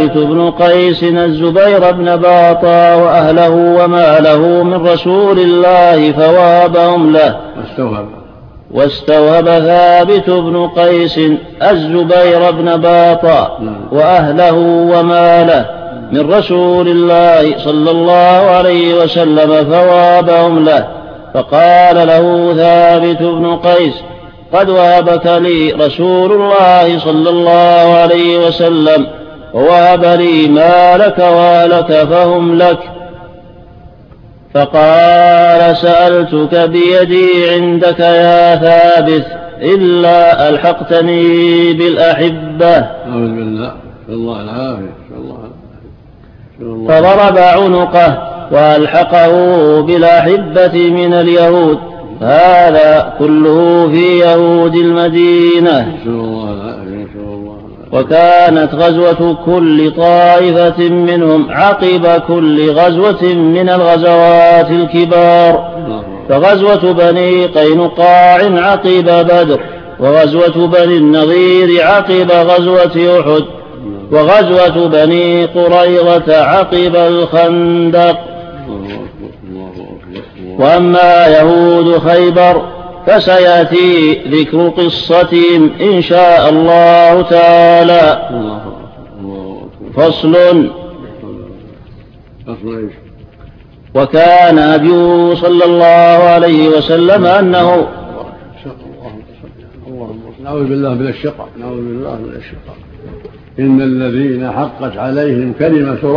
ثابت بن قيس الزبير بن باطا وأهله وماله من رسول الله فوهبهم له. واستوهب ثابت بن قيس الزبير بن باطا وأهله وماله من رسول الله صلى الله عليه وسلم فوهبهم له، فقال له ثابت بن قيس: قد وهبك لي رسول الله صلى الله عليه وسلم، ووهب لي مالك وأهلك فهم لك. فقال: سألتك بيدي عندك يا ثابت إلا ألحقتني بالأحبة. أعوذ بالله، الله العافية. فضرب عنقه وألحقه بالأحبة من اليهود. هذا كله في يهود المدينة. وكانت غزوة كل طائفة منهم عقب كل غزوة من الغزوات الكبار، فغزوة بني قينقاع عقب بدر، وغزوة بني النضير عقب غزوة أحد، وغزوة بني قريظة عقب الخندق. وأما يهود خيبر فسيأتي ذكر قصتهم إن شاء الله تعالى. فصل. وكان هديه صلى الله عليه وسلم أنه نعوذ بالله من الشقاء. إن الذين حقت عليهم كلمة